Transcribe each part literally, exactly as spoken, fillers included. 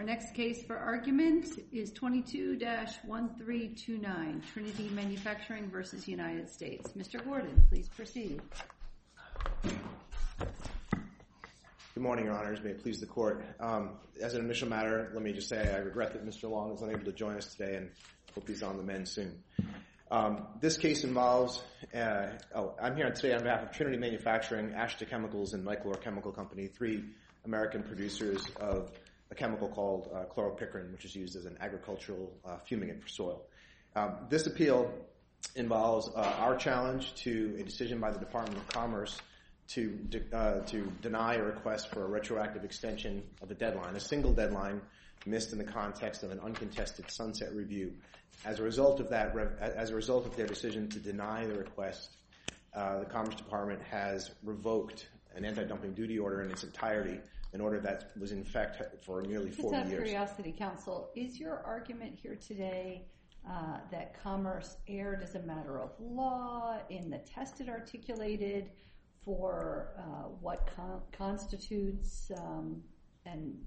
next case for argument is twenty-two dash one three two nine, Trinity Manufacturing versus United States. Mister Gordon, please proceed. Good morning, Your Honors. May it please the Court. Um, as an initial matter, let me just say I regret that Mister Long is unable to join us today and hope he's on the mend soon. Um, this case involves, uh, oh, I'm here today on behalf of Trinity Manufacturing, Ashta Chemicals, and Miclor Chemical Company, three American producers of a chemical called uh, chloropicrin, which is used as an agricultural uh, fumigant for soil. Um, this appeal involves uh, our challenge to a decision by the Department of Commerce to de- uh, to deny a request for a retroactive extension of a deadline, a single deadline missed in the context of an uncontested sunset review. As a result of that, as a result of their decision to deny the request, uh, the Commerce Department has revoked an anti-dumping duty order in its entirety, an order that was in effect for nearly forty Just out of years. curiosity, counsel, is your argument here today uh, that Commerce erred as a matter of law in the test it articulated for uh, what con- constitutes um, an,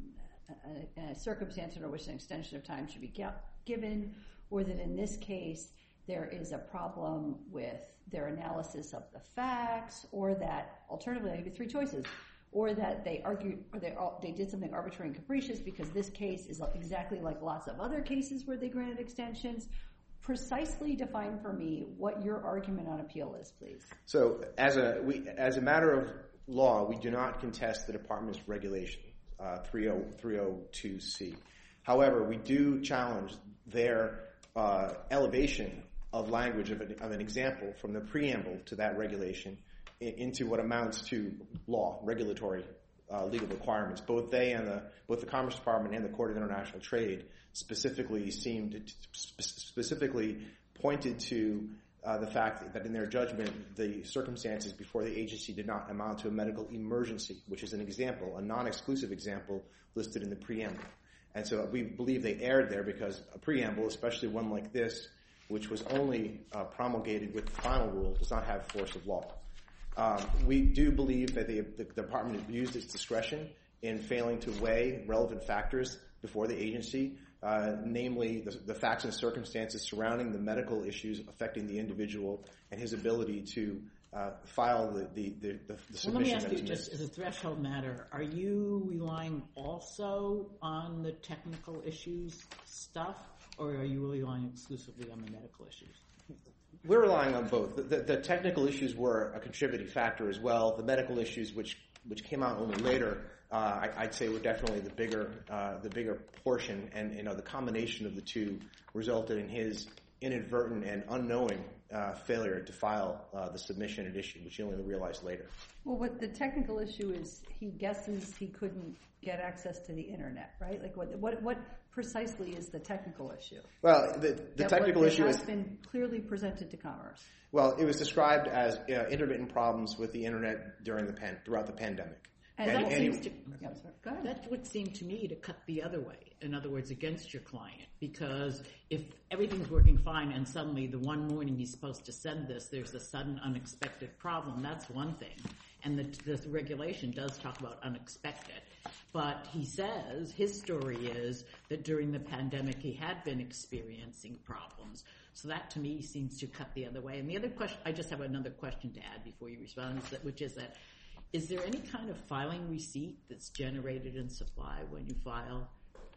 a, a circumstance under which an extension of time should be g- given, or that in this case there is a problem with their analysis of the facts, or that alternatively, I give you three choices, or that they argued, or they they did something arbitrary and capricious because this case is exactly like lots of other cases where they granted extensions. Precisely define for me what your argument on appeal is, please. So, as a we, as a matter of law, we do not contest the Department's regulation, uh, three oh two C. However, we do challenge their uh, elevation of language of an, of an example from the preamble to that regulation in, into what amounts to law, regulatory uh, legal requirements. Both they and the both the Commerce Department and the Court of International Trade specifically seemed to, specifically pointed to uh, the fact that in their judgment the circumstances before the agency did not amount to a medical emergency, which is an example, a non-exclusive example listed in the preamble. And so we believe they erred there because a preamble, especially one like this, which was only uh, promulgated with the final rule, does not have force of law. Um, we do believe that the, the department abused its discretion in failing to weigh relevant factors before the agency, uh, namely the, the facts and circumstances surrounding the medical issues affecting the individual and his ability to uh, file the, the, the, the submission. Well, let me ask that you, is just as a threshold matter, are you relying also on the technical issues stuff, or are you relying exclusively on the medical issues? We're relying on both. The, the, the technical issues were a contributing factor as well. The medical issues, which which came out only later, uh, I, I'd say were definitely the bigger uh, the bigger portion. And you know, the combination of the two resulted in his inadvertent and unknowing uh, failure to file uh, the submission at issue, which he only realized later. Well, what the technical issue is, he guesses he couldn't get access to the internet, right? Like, what what what precisely is the technical issue? Well, the, the technical issue has is been clearly presented to Commerce. Well, it was described as uh, intermittent problems with the internet during the pan, throughout the pandemic. And, and that and seems to, yeah, sorry, go ahead. That would seem to me to cut the other way. In other words, against your client, because if everything's working fine and suddenly the one morning he's supposed to send this, there's a sudden unexpected problem, that's one thing. And the, the regulation does talk about unexpected. But he says, his story is that during the pandemic he had been experiencing problems. So that to me seems to cut the other way. And the other question, I just have another question to add before you respond, is that, which is that, is there any kind of filing receipt that's generated in supply when you file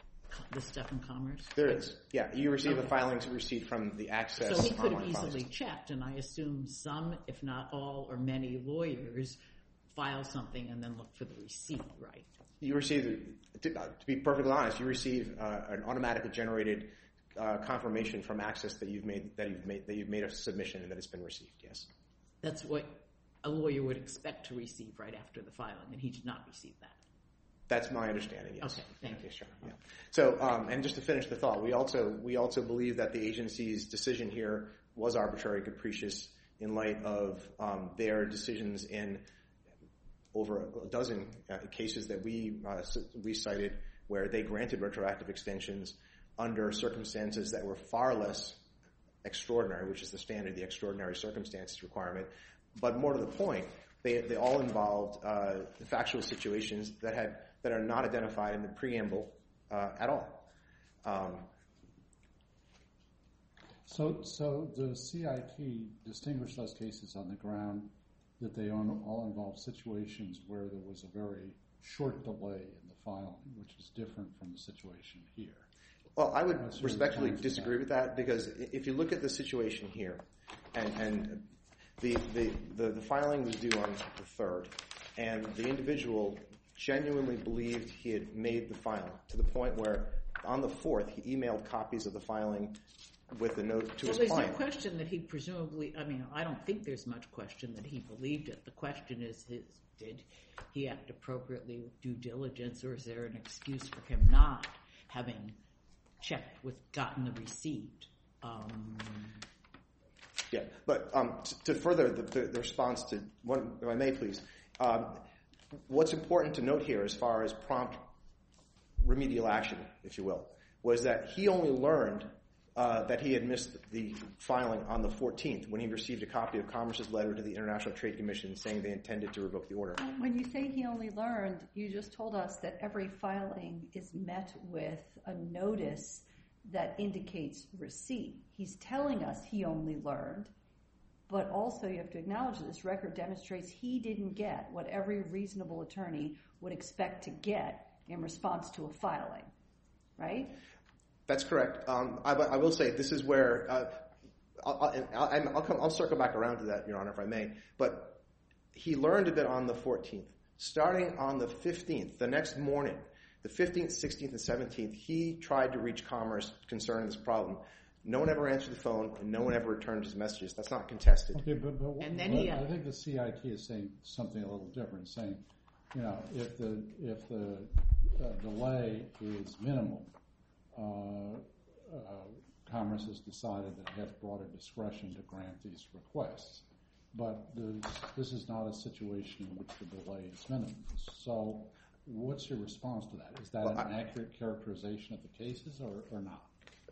the stuff in Commerce? There is. Yeah, you receive Okay. a filing receipt from the Access. So he could have online easily process. checked, and I assume some, if not all, or many lawyers file something and then look for the receipt, right? You receive, to, to be perfectly honest, you receive uh, an automatically generated uh, confirmation from Access that you've made that you've made that you've made a submission and that it's been received. Yes. That's what a lawyer would expect to receive right after the filing, and he did not receive that. That's my understanding. Yes. Okay, thank you. Yes, sure. Yeah. So, um, and just to finish the thought, we also we also believe that the agency's decision here was arbitrary and capricious in light of um, their decisions in over a dozen uh, cases that we uh, we cited where they granted retroactive extensions under circumstances that were far less extraordinary, which is the standard, the extraordinary circumstances requirement. But more to the point, they they all involved uh, factual situations that had that are not identified in the preamble uh, at all. Um, so, so the C I T distinguished those cases on the ground that they all involve situations where there was a very short delay in the filing, which is different from the situation here. Well, I would respectfully disagree with that, because if you look at the situation here, and, and the, the, the, the filing was due on the third, and the individual genuinely believed he had made the filing to the point where on the fourth he emailed copies of the filing with a note to well, his client. Well, there's no question that he presumably, I mean, I don't think there's much question that he believed it. The question is, his, did he act appropriately with due diligence, or is there an excuse for him not having checked with, gotten the receipt? Um, yeah, but um, to, to further the, the, the response to, one, if I may please, um, what's important to note here as far as prompt remedial action, if you will, was that he only learned uh, that he had missed the filing on the fourteenth when he received a copy of Commerce's letter to the International Trade Commission saying they intended to revoke the order. When you say he only learned, you just told us that every filing is met with a notice that indicates receipt. He's telling us he only learned, but also you have to acknowledge that this record demonstrates he didn't get what every reasonable attorney would expect to get in response to a filing, right? That's correct. Um, I, I will say this is where uh, I'll, I'll, I'll, come, I'll circle back around to that, Your Honor, if I may. But he learned of it on the fourteenth. Starting on the fifteenth, the next morning, the fifteenth, sixteenth, and seventeenth, he tried to reach Commerce concerning this problem. No one ever answered the phone, and no one ever returned his messages. That's not contested. Okay, but, but and then but he, I think the C I T is saying something a little different, saying, you know, if the if the uh, delay is minimal, uh, uh, Commerce has decided that it has broader discretion to grant these requests. But this is not a situation in which the delay is minimal. So what's your response to that? Is that well, an I, accurate characterization of the cases or, or not?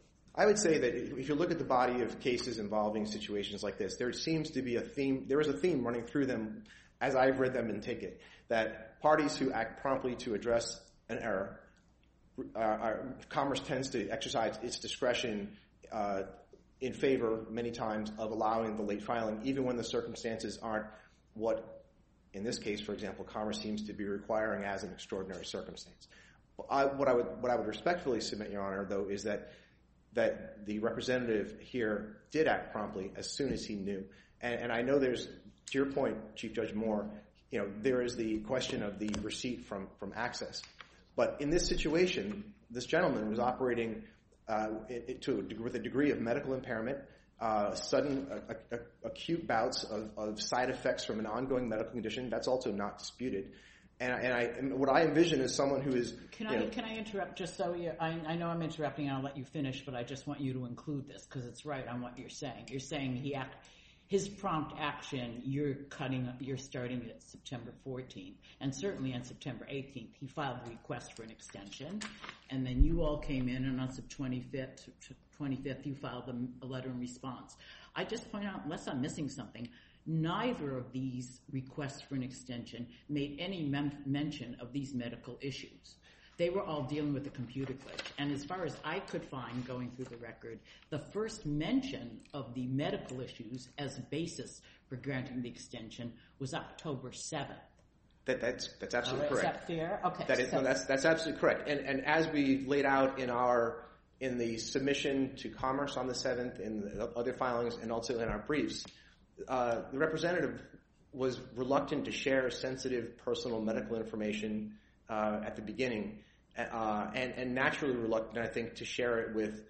I would say that if you look at the body of cases involving situations like this, there seems to be a theme, there is a theme running through them as I've read them in Ticket, that parties who act promptly to address an error, uh, are, Commerce tends to exercise its discretion uh, in favor many times of allowing the late filing, even when the circumstances aren't what, in this case, for example, Commerce seems to be requiring as an extraordinary circumstance. I, what I would what I would respectfully submit, Your Honor, though, is that that the representative here did act promptly as soon as he knew. And, and I know there's, to your point, Chief Judge Moore, you know, there is the question of the receipt from, from Access. But in this situation, this gentleman was operating uh, it, it, to, with a degree of medical impairment, uh, sudden uh, uh, acute bouts of, of side effects from an ongoing medical condition. That's also not disputed. And, and I, and what I envision is someone who is. Can I know, can I interrupt just so you? I, I know I'm interrupting, and I'll let you finish, but I just want you to include this because it's right on what you're saying. You're saying he act, his prompt action. You're cutting. You're starting at September fourteenth, and certainly on September eighteenth, he filed a request for an extension, and then you all came in, and on September twenty-fifth, twenty-fifth, you filed a, a letter in response. I just point out, unless I'm missing something. Neither of these requests for an extension made any mem- mention of these medical issues. They were all dealing with the computer glitch. And as far as I could find going through the record, the first mention of the medical issues as a basis for granting the extension was October seventh. That, that's that's absolutely oh, correct. Is that fair? Okay. That is, so. no, that's that's absolutely correct. And and as we laid out in our in the submission to Commerce on the seventh, in the other filings, and also in our briefs. Uh, the representative was reluctant to share sensitive personal medical information uh, at the beginning, uh, and, and naturally reluctant, I think, to share it with,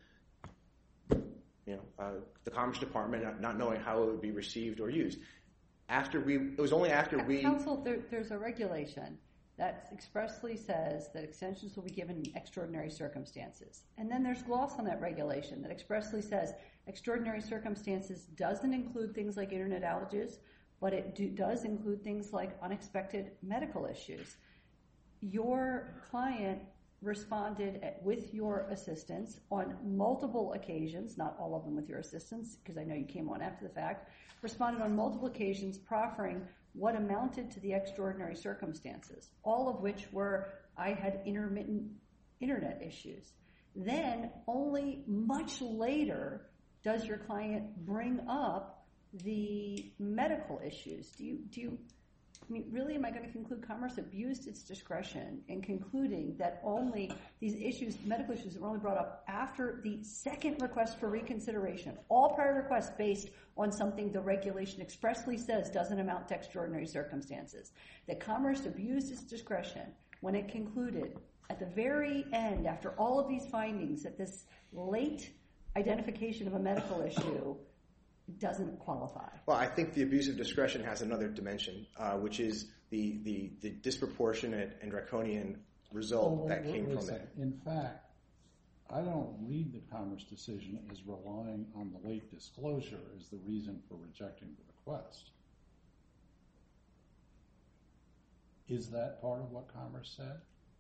you know, uh, the Commerce Department, not, not knowing how it would be received or used. After we, it was only after we. Counsel, there, there's a regulation that expressly says that extensions will be given in extraordinary circumstances, and then there's gloss on that regulation that expressly says. Extraordinary circumstances doesn't include things like internet outages, but it do, does include things like unexpected medical issues. Your client responded at, with your assistance on multiple occasions, not all of them with your assistance, because I know you came on after the fact, responded on multiple occasions proffering what amounted to the extraordinary circumstances, all of which were I had intermittent internet issues. Then only much later does your client bring up the medical issues. Do you, do you, I mean, really, am I going to conclude Commerce abused its discretion in concluding that only these issues, medical issues, were only brought up after the second request for reconsideration? All prior requests based on something the regulation expressly says doesn't amount to extraordinary circumstances. That Commerce abused its discretion when it concluded at the very end, after all of these findings, that this late identification of a medical issue doesn't qualify. Well, I think the abuse of discretion has another dimension, uh, which is the, the, the disproportionate and draconian result well, that wait, came wait from it. In fact, I don't read the Commerce decision as relying on the late disclosure as the reason for rejecting the request. Is that part of what Commerce said?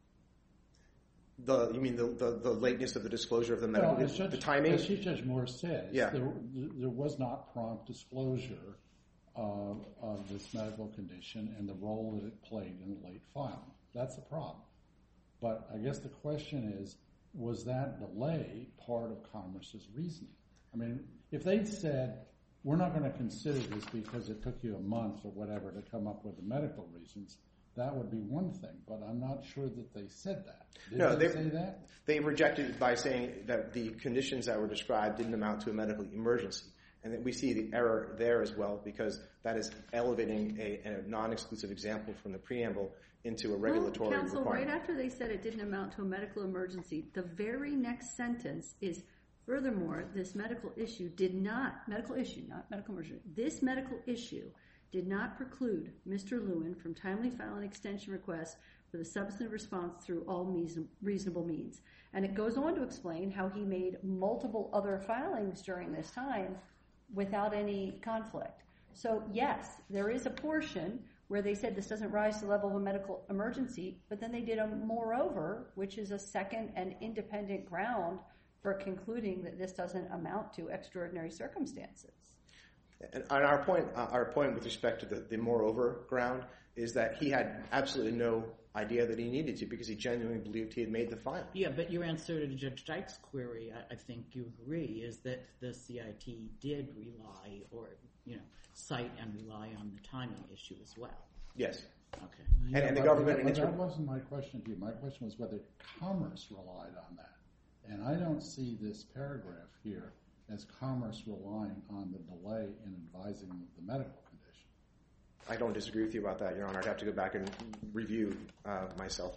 The you mean the, the, the lateness of the disclosure of the medical well, Judge, the timing? As Chief Judge Moore says, yeah. there, there was not prompt disclosure of, of this medical condition and the role that it played in the late filing. That's the problem. But I guess the question is, was that delay part of Commerce's reasoning? I mean, if they'd said, we're not going to consider this because it took you a month or whatever to come up with the medical reasons, that would be one thing, but I'm not sure that they said that. Did no, they, they say that? They rejected it by saying that the conditions that were described didn't amount to a medical emergency. And that we see the error there as well because that is elevating a, a non-exclusive example from the preamble into a regulatory well, counsel, requirement. Right after they said it didn't amount to a medical emergency, the very next sentence is, furthermore, this medical issue did not, medical issue, not medical emergency, this medical issue did not preclude Mister Lewin from timely filing extension requests for the substantive response through all reasonable means. And it goes on to explain how he made multiple other filings during this time without any conflict. So yes, there is a portion where they said this doesn't rise to the level of a medical emergency, but then they did a moreover, which is a second and independent ground for concluding that this doesn't amount to extraordinary circumstances. And our point, uh, our point with respect to the, the moreover ground is that he had absolutely no idea that he needed to because he genuinely believed he had made the filing. Yeah, but your answer to Judge Dyke's query, I, I think you agree, is that the C I T did rely or, you know, cite and rely on the timing issue as well. Yes. Okay. Yeah, and, and the but, government... But that wasn't my question to you. My question was whether Commerce relied on that. And I don't see this paragraph here as Commerce relying on the delay in advising the medical condition. I don't disagree with you about that, Your Honor. I'd have to go back and review uh, myself.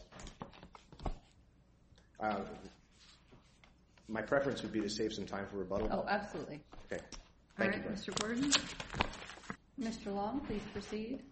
Uh, my preference would be to save some time for rebuttal. Oh, absolutely. Okay. All Thank right, you, Mister Gordon. Mister Long, please proceed.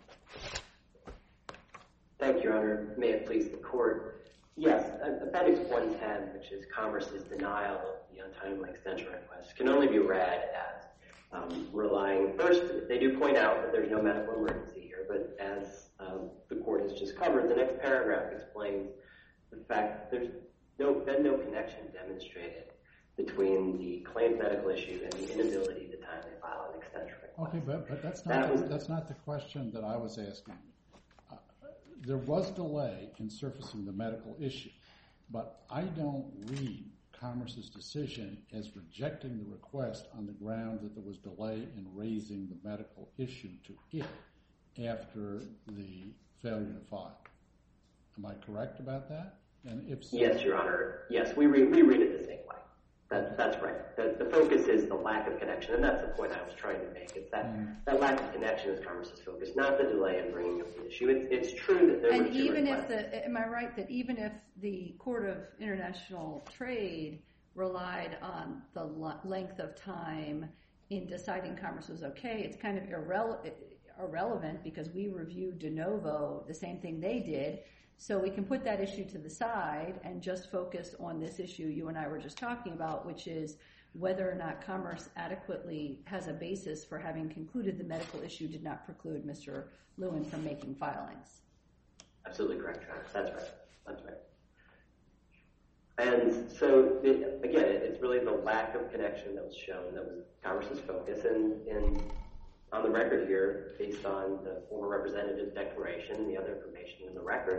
Thank you, Your Honor. May it please the Court. Yes, Appendix one ten, which is Commerce's denial of the untimely extension request, can only be read as um, relying. First, they do point out that there's no medical emergency here, but as um, the Court has just covered, the next paragraph explains the fact that there's no, been no connection demonstrated between the claimed medical issue and the inability to timely file an extension request. Okay, but, but that's not That the, was, that's not the question that I was asking. Uh, there was delay in surfacing the medical issue, but I don't read Commerce's decision as rejecting the request on the ground that there was delay in raising the medical issue to it after the failure to file. Am I correct about that? And if so, yes, Your Honor. Yes, we read, we read it the same way. That, that's right. The, the focus is the lack of connection, and that's the point I was trying to make. It's that, mm. that lack of connection is Commerce's focus, not the delay in bringing up the issue. It's, it's true that there and were two even requests. if the, am I right that even if the Court of International Trade relied on the length of time in deciding Commerce was okay, it's kind of irrele- irrelevant because we reviewed de novo the same thing they did. So we can put that issue to the side and just focus on this issue you and I were just talking about, which is whether or not Commerce adequately has a basis for having concluded the medical issue did not preclude Mister Lewin from making filings. Absolutely correct, Your Honor. That's right. That's right. And so, it, again, it's really the lack of connection that was shown that was Commerce's focus. And, and on the record here, based on the former representative's declaration and the other information in the record,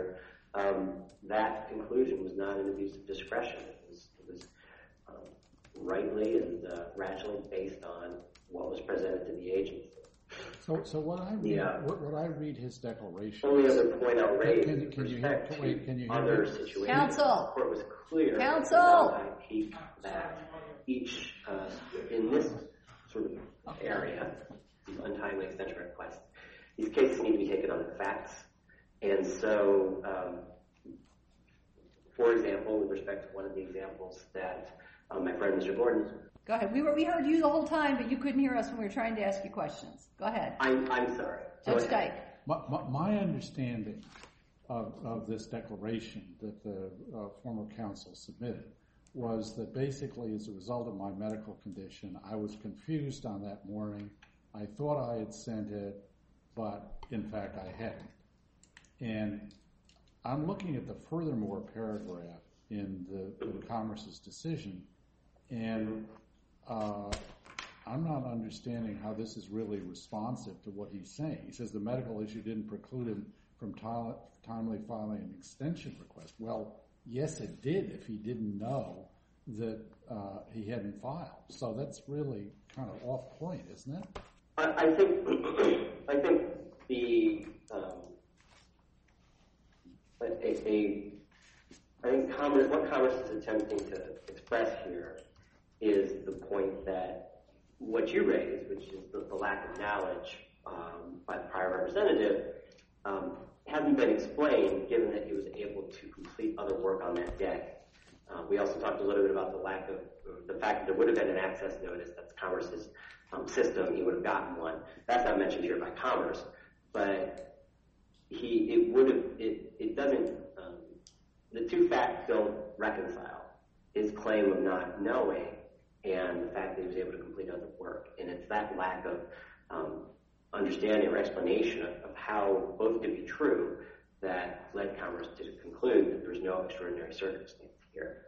um, that conclusion was not an abuse of discretion. It was, it was um, rightly and uh, rationally based on what was presented to the agency. So, so what I read, Yeah. what, what I read his declaration. Only other point I'll raise Can- with can you respect hear- wait, can you to hear other me? situations. Counsel. The court was clear. Counsel. I peek that each uh, in this sort of area, these untimely extension requests, these cases need to be taken on the facts. And so, um, for example, with respect to one of the examples that um, my friend Mister Gordon. Go ahead. We were we heard you the whole time, but you couldn't hear us when we were trying to ask you questions. Go ahead. I'm I'm sorry. Go Judge ahead. Dyke. My, my, my understanding of, of this declaration that the uh, former counsel submitted was that basically as a result of my medical condition, I was confused on that morning. I thought I had sent it, but in fact I hadn't. And I'm looking at the furthermore paragraph in the in Commerce's decision, and uh, I'm not understanding how this is really responsive to what he's saying. He says the medical issue didn't preclude him from t- timely filing an extension request. Well, yes, it did if he didn't know that uh, he hadn't filed. So that's really kind of off point, isn't it? I, I think I think the um, a, a I think Commerce, what Commerce is attempting to express here is the point that what you raised, which is the, the lack of knowledge um, by the prior representative, um, hasn't been explained given that he was able to complete other work on that day. Uh, we also talked a little bit about the lack of, the fact that there would have been an access notice. That's Commerce's um, system. He would have gotten one. That's not mentioned here by Commerce, but he, it would have, it, it doesn't, um, the two facts don't reconcile. His claim of not knowing and the fact that he was able to complete other work. And it's that lack of um, understanding or explanation of, of how both could be true that led Commerce to conclude that there's no extraordinary circumstance here.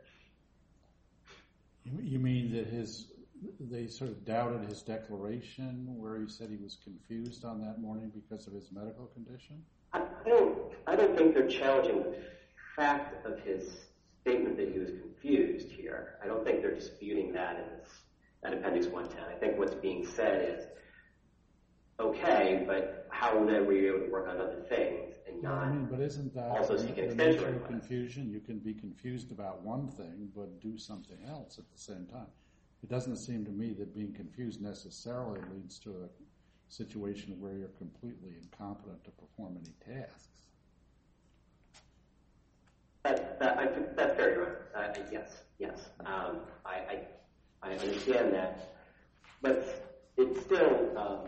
You mean that his they sort of doubted his declaration where he said he was confused on that morning because of his medical condition? I, I don't I don't think they're challenging the fact of his statement that he was confused here. I don't think they're disputing that in this, that Appendix one ten. I think what's being said is, okay, but how then were you able to work on other things and No, not I mean, but isn't that also the, seek an the extension nature of request? confusion? You can be confused about one thing but do something else at the same time. It doesn't seem to me that being confused necessarily leads to a situation where you're completely incompetent to perform any tasks. That, that, I think that's very right. Uh, yes, yes. Um, I, I I understand that, but it's still um,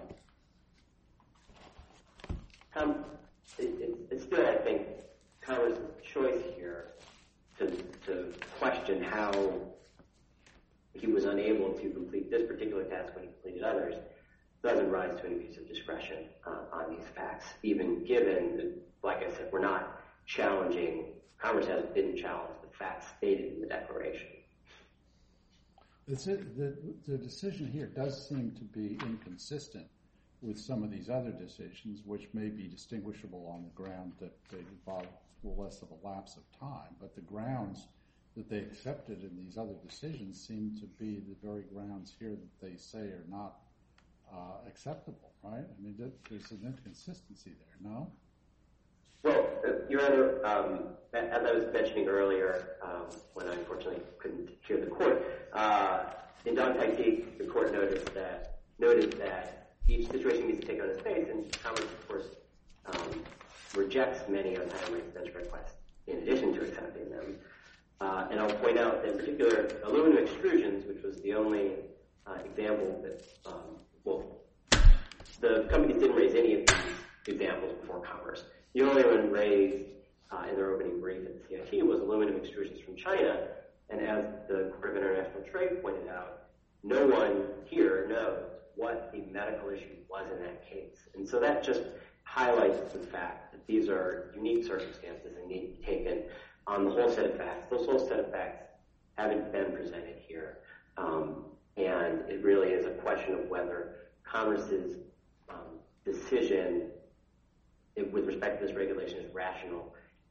com- it, it, it's still I think Congress's choice here to to question how he was unable to complete this particular task when he completed others doesn't rise to an abuse of discretion uh, on these facts, even given that, like I said, we're not challenging. Congress has didn't challenge the facts stated in the declaration. It's it, the, the decision here does seem to be inconsistent with some of these other decisions, which may be distinguishable on the ground that they involve less of a lapse of time. But the grounds that they accepted in these other decisions seem to be the very grounds here that they say are not uh, acceptable, right? I mean, there's an inconsistency there, no? Well, uh, Your Honor, um, as I was mentioning earlier, um, when I unfortunately couldn't hear the court, uh, in Don Taiki, the court noticed that noted that each situation needs to take on its face, and Congress, of course, um, rejects many untimely extension requests in addition to accepting them. Uh, and I'll point out that in particular, aluminum extrusions, which was the only uh, example that, um, well, the companies didn't raise any of these examples before Congress. The only one raised uh, in their opening brief at the C I T was aluminum extrusions from China, and as the Court of International Trade pointed out, no one here knows what the medical issue was in that case. And so that just highlights the fact that these are unique circumstances and need to be taken on the whole set of facts. Those whole set of facts haven't been presented here. Um, and it really is a question of whether Congress's um, decision with respect to this regulation is rational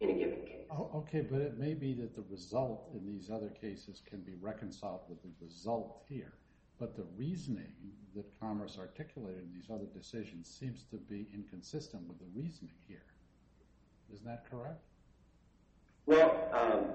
in a given case. Oh, okay, but it may be that the result in these other cases can be reconciled with the result here. But the reasoning that Commerce articulated in these other decisions seems to be inconsistent with the reasoning here. Isn't that correct? Well, um,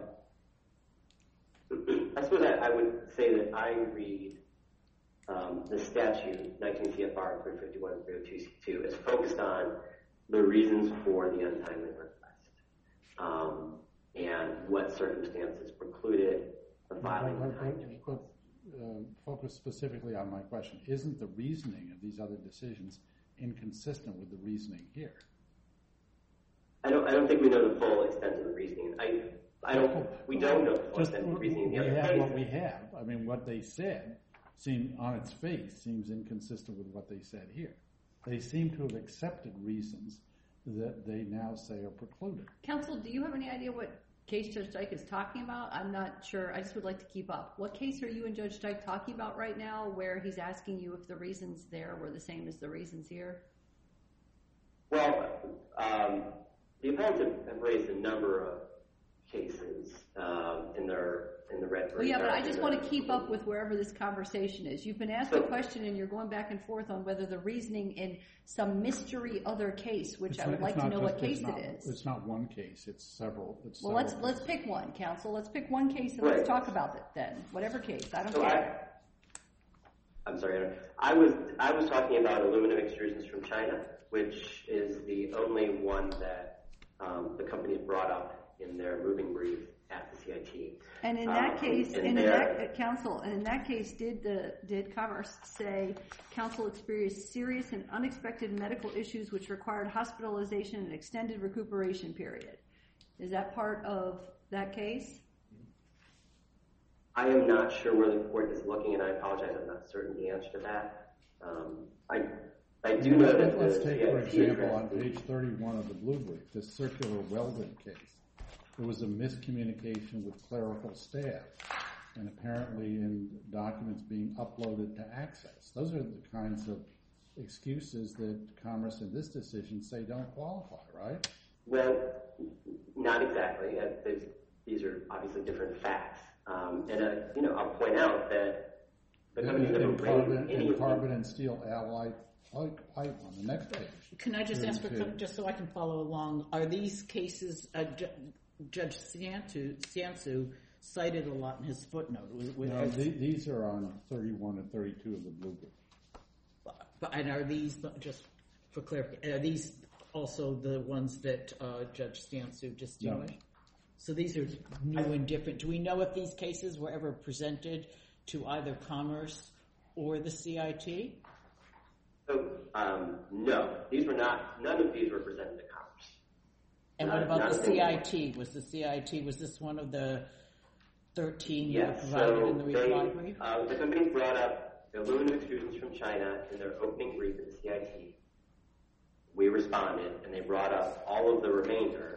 I suppose I, I would say that I read um, the statute, nineteen C F R three fifty-one three oh two C two, as focused on the reasons for the untimely request um, and what circumstances precluded the filing of the timely request. Uh, focus specifically on my question. Isn't the reasoning of these other decisions inconsistent with the reasoning here? I don't. I don't think we know the full extent of the reasoning. I. I don't. We don't know the full Just, extent of the reasoning. In the we other have cases. what we have. I mean, what they said seem on its face seems inconsistent with what they said here. They seem to have accepted reasons that they now say are precluded. Counsel, do you have any idea what case Judge Dyke is talking about? I'm not sure. I just would like to keep up. What case are you and Judge Dyke talking about right now where he's asking you if the reasons there were the same as the reasons here? Well, um, the appellants have, have raised a number of cases um, in their in the red brief. Well, yeah, but I just want to keep up with wherever this conversation is. You've been asked a question and you're going back and forth on whether the reasoning in some mystery other case, which It's I would not- like it's to not know what just- it's case not- it is. It's not one case. It's several. It's Well, let's several let's cases. pick one, counsel. Let's pick one case and Right. let's talk about it then. Whatever case. I don't So care. I, I'm sorry. Aaron. I was I was talking about aluminum extrusions from China, which is the only one that um, the company brought up in their moving brief at the C I T. And in that Um, case, and and in there- that uh, counsel, and in that case, did the did Commerce say counsel experienced serious and unexpected medical issues which required hospitalization and extended recuperation period? Is that part of that case? I am not sure where the court is looking, and I apologize. I'm not certain the answer to that. Um, I I do know that Let's the take, C I T for example, on addressed page thirty-one of the blue brief, the circular welding case. There was a miscommunication with clerical staff, and apparently in documents being uploaded to Access. Those are the kinds of excuses that Commerce in this decision say don't qualify, right? Well, not exactly. Uh, there's- These are obviously different facts. Um, and, uh, you know, I'll point out that the company And, never and raised carbon, any and of carbon them. and steel alloy pipe pipe on the next page. Can I just ask, for, thirty-two. just so I can follow along, are these cases, uh, Ju- Judge Siantu, Siansu cited a lot in his footnote? With, with, No, the- these are on thirty-one and thirty-two of the blue brief. but, and are these, just for clarification, are these also the ones that uh, Judge Siansu distinguished? No. So these are new and different. Do we know if these cases were ever presented to either Commerce or the C I T? So, um, no, these were not, none of these were presented to Commerce. And Not- what about not the a C I single T? Was the C I T, was this one of the thirteen you Yes, provided so in the they, reply brief? uh, the company brought up the aluminum extrusions from China in their opening brief at the C I T. We responded, and they brought up all of the remainder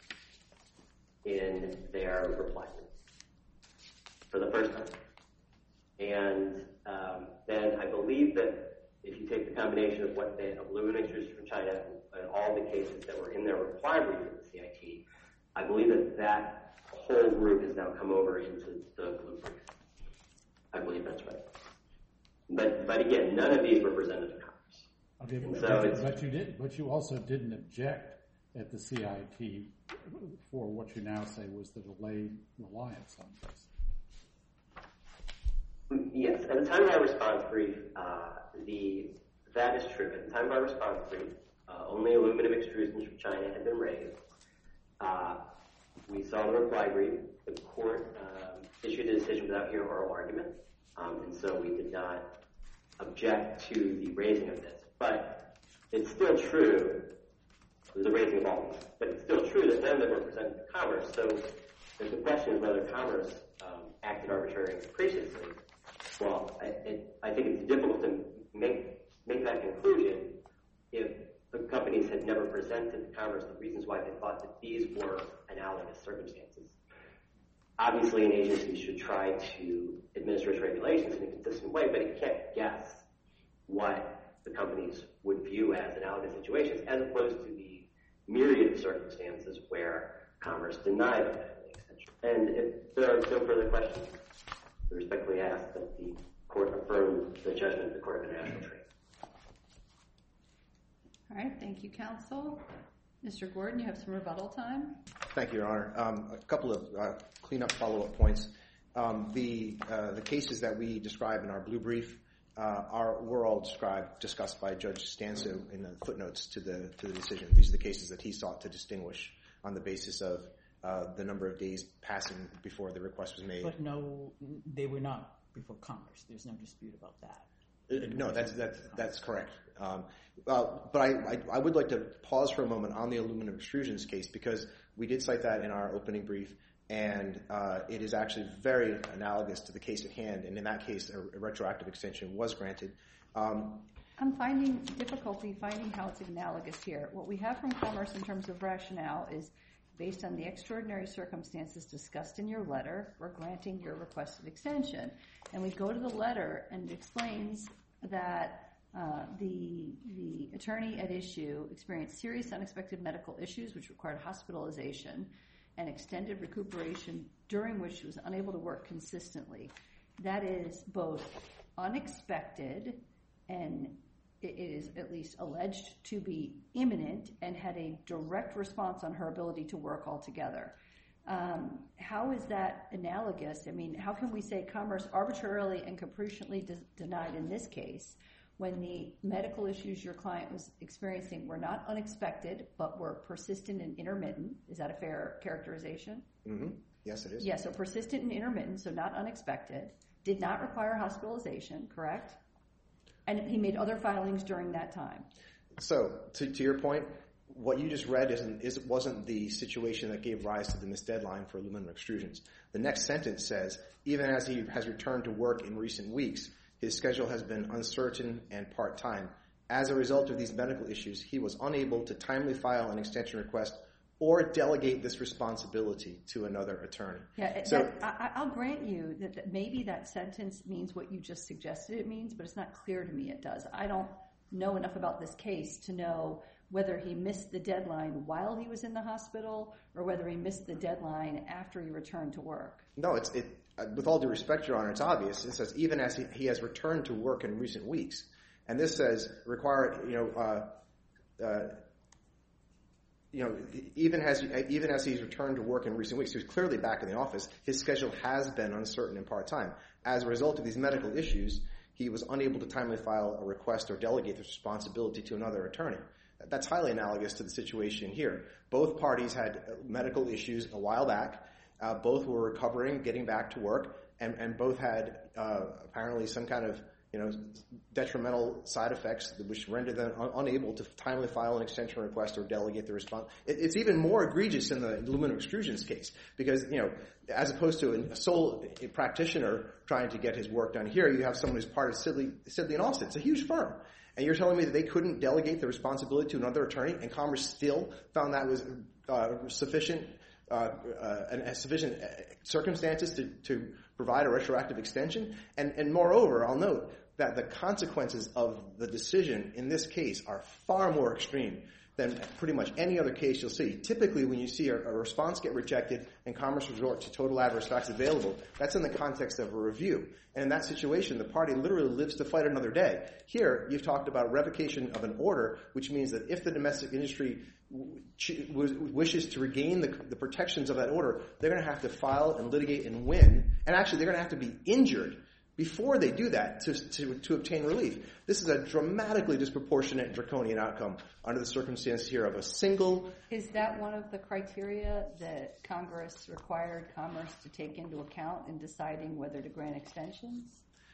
in their reply brief for the first time. And um, then I believe that if you take the combination of what they, aluminum extrusions from China and all the cases that were in their reply brief at the C I T, I believe that that whole group has now come over into the blue brief. I believe that's right. But but again, none of these were presented to Congress. Okay, And but, so but, it's- but you did, but you also didn't object at the C I T for what you now say was the delayed reliance on this. Yes, at the time of our response brief, uh, the that is true. At the time of our response brief, uh, only aluminum extrusions from China had been raised. Uh, we saw the reply brief. The court um, issued a decision without hearing oral argument, um, and so we did not object to the raising of this. But it's still true, the raising of all of these, but it's still true that none of them were presented to Commerce. So the question is whether Commerce um, acted arbitrarily and capriciously. Well, I, it, I think it's difficult to make make that conclusion if the companies had never presented to Commerce the reasons why they thought that these were analogous circumstances. Obviously, an agency should try to administer its regulations in a consistent way, but it can't guess what the companies would view as analogous situations, as opposed to the myriad of circumstances where Commerce denied the extension. And if there are no further questions, I respectfully ask that the court affirm the judgment of the Court of International Trade. All right, thank you, counsel. Mister Gordon, you have some rebuttal time. Thank you, Your Honor. Um, a couple of uh, cleanup follow-up points. Um, the uh, the cases that we describe in our blue brief uh, are were all described discussed by Judge Stanso in the footnotes to the to the decision. These are the cases that he sought to distinguish on the basis of uh, the number of days passing before the request was made. But no, they were not before Commerce. There's no dispute about that. Uh, no, that's that's that's correct. Um, uh, but I, I I would like to pause for a moment on the aluminum extrusions case because we did cite that in our opening brief, and uh, it is actually very analogous to the case at hand. And in that case, a, a retroactive extension was granted. Um, I'm finding difficulty finding how it's analogous here. What we have from Commerce in terms of rationale is based on the extraordinary circumstances discussed in your letter, we're granting your requested extension. And we go to the letter and it explains that uh, the the attorney at issue experienced serious unexpected medical issues which required hospitalization and extended recuperation during which she was unable to work consistently. That is both unexpected and it is at least alleged to be imminent and had a direct response on her ability to work altogether. Um, how is that analogous? I mean, how can we say Commerce arbitrarily and capriciously de- denied in this case when the medical issues your client was experiencing were not unexpected but were persistent and intermittent? Is that a fair characterization? mm-hmm. Yes, it is. Yeah, so persistent and intermittent, so not unexpected, did not require hospitalization, correct? And he made other filings during that time. So, to, to your point, what you just read isn't, is, wasn't the situation that gave rise to the missed deadline for aluminum extrusions. The next sentence says, even as he has returned to work in recent weeks, his schedule has been uncertain and part-time. As a result of these medical issues, he was unable to timely file an extension request or delegate this responsibility to another attorney. Yeah, so, that, I, I'll grant you that, that maybe that sentence means what you just suggested it means, but it's not clear to me it does. I don't know enough about this case to know whether he missed the deadline while he was in the hospital or whether he missed the deadline after he returned to work. No, it's it. Uh, with all due respect, Your Honor, it's obvious. It says even as he, he has returned to work in recent weeks, and this says require you know. Uh, uh, You know, even as even as he's returned to work in recent weeks, he was clearly back in the office. His schedule has been uncertain and part-time. As a result of these medical issues, he was unable to timely file a request or delegate this responsibility to another attorney. That's highly analogous to the situation here. Both parties had medical issues a while back. Uh, both were recovering, getting back to work, and, and both had uh, apparently some kind of you know, detrimental side effects which render them un- unable to timely file an extension request or delegate the response. It, it's even more egregious in the aluminum extrusions case because, you know, as opposed to a sole practitioner trying to get his work done here, you have someone who's part of Sidley, Sidley and Austin. It's a huge firm. And you're telling me that they couldn't delegate the responsibility to another attorney and Commerce still found that was uh, sufficient uh, uh, and sufficient circumstances to, to provide a retroactive extension? And, and moreover, I'll note that the consequences of the decision in this case are far more extreme than pretty much any other case you'll see. Typically, when you see a, a response get rejected and Commerce resort to total adverse facts available, that's in the context of a review. And in that situation, the party literally lives to fight another day. Here, you've talked about revocation of an order, which means that if the domestic industry w- w- wishes to regain the, the protections of that order, they're going to have to file and litigate and win. And actually, they're going to have to be injured before they do that to, to, to obtain relief. This is a dramatically disproportionate and draconian outcome under the circumstances here of a single... Is that one of the criteria that Congress required Commerce to take into account in deciding whether to grant extensions?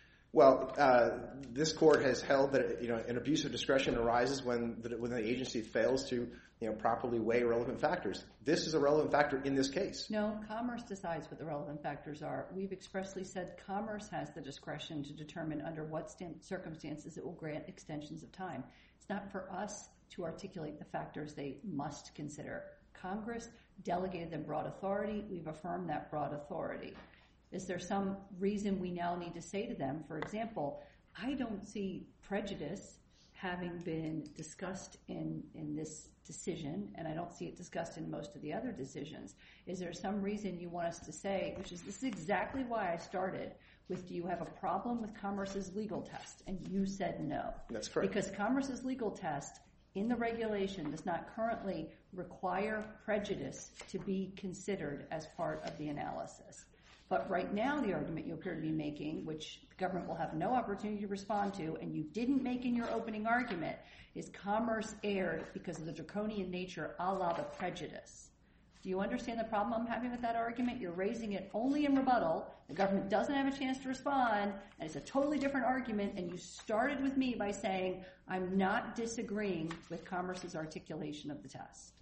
Well, uh, this court has held that you know an abuse of discretion arises when the, when the agency fails to you know properly weigh relevant factors. This is a relevant factor in this case. No, Commerce decides what the relevant factors are. We've expressly said Commerce has the discretion to determine under what st- circumstances it will grant extensions of time. It's not for us to articulate the factors they must consider. Congress delegated them broad authority. We've affirmed that broad authority. Is there some reason we now need to say to them, for example, I don't see prejudice having been discussed in, in this decision, and I don't see it discussed in most of the other decisions. Is there some reason you want us to say, which is this is exactly why I started with, do you have a problem with Commerce's legal test? And you said no. That's correct. Because Commerce's legal test in the regulation does not currently require prejudice to be considered as part of the analysis. But right now, the argument you appear to be making, which the government will have no opportunity to respond to, and you didn't make in your opening argument, is Commerce erred because of the draconian nature a la the prejudice. Do you understand the problem I'm having with that argument? You're raising it only in rebuttal. The government doesn't have a chance to respond, and it's a totally different argument, and you started with me by saying, I'm not disagreeing with Commerce's articulation of the test.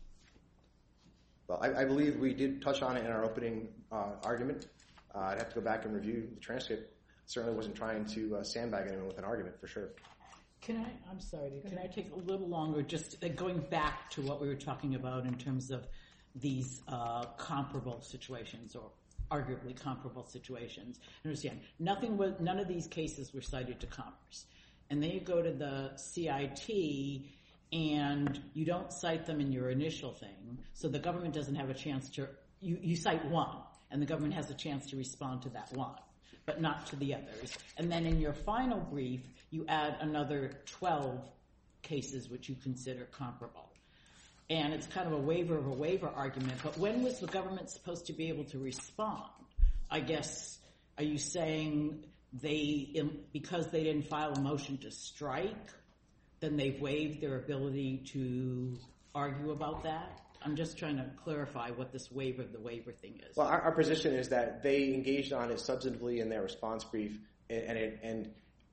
Well, I, I believe we did touch on it in our opening uh, argument. Uh, I'd have to go back and review the transcript. Certainly wasn't trying to uh, sandbag anyone with an argument, for sure. Can I, I'm sorry, can I take a little longer, just uh, going back to what we were talking about in terms of these uh, comparable situations or arguably comparable situations. Understand, nothing was, none of these cases were cited to Commerce. And then you go to the C I T and you don't cite them in your initial thing, so the government doesn't have a chance to, you, you cite one, and the government has a chance to respond to that one, but not to the others. And then in your final brief, you add another twelve cases which you consider comparable. And it's kind of a waiver of a waiver argument, but when was the government supposed to be able to respond? I guess, are you saying they, because they didn't file a motion to strike, then they've waived their ability to argue about that? I'm just trying to clarify what this waiver of the waiver thing is. Well, our, our position is that they engaged on it substantively in their response brief, and and, it, and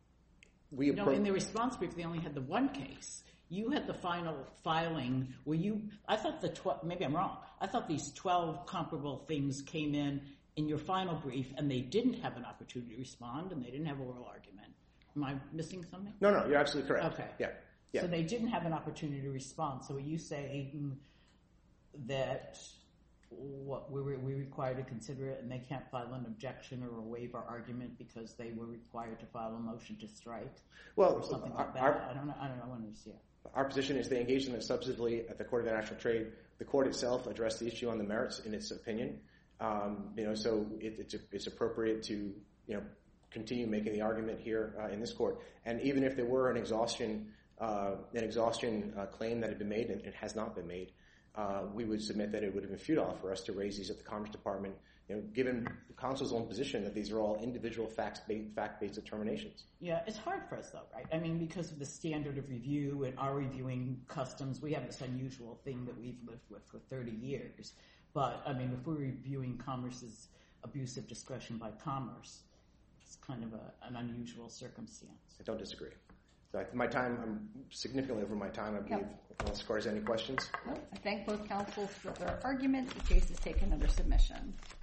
we No, in their response brief, they only had the one case. You had the final filing where you, I thought the twelve, maybe I'm wrong, I thought these twelve comparable things came in in your final brief and they didn't have an opportunity to respond and they didn't have oral argument. Am I missing something? No, no, you're absolutely correct. Okay. Yeah. yeah. So they didn't have an opportunity to respond. So are you saying that what we were we required to consider it and they can't file an objection or a waiver argument because they were required to file a motion to strike? Well, or something our, like that? our, I don't know. I don't know. I want to see it. Our position is they engaged in it substantively at the Court of International Trade. The court itself addressed the issue on the merits in its opinion. Um, you know, so it, it's it's appropriate to you know continue making the argument here uh, in this court. And even if there were an exhaustion uh, an exhaustion uh, claim that had been made and it has not been made, uh, we would submit that it would have been futile for us to raise these at the Commerce Department. You know, given the Consul's own position that these are all individual fact-based, fact-based determinations. Yeah, it's hard for us though, right? I mean, because of the standard of review and our reviewing customs, we have this unusual thing that we've lived with for thirty years. But, I mean, if we're reviewing Commerce's abuse of discretion by Commerce, it's kind of a, an unusual circumstance. I don't disagree. So I, my time, I'm significantly over my time, I believe, yep. Unless the court has any questions. Nope. I thank both counsels for their argument. The case is taken under submission.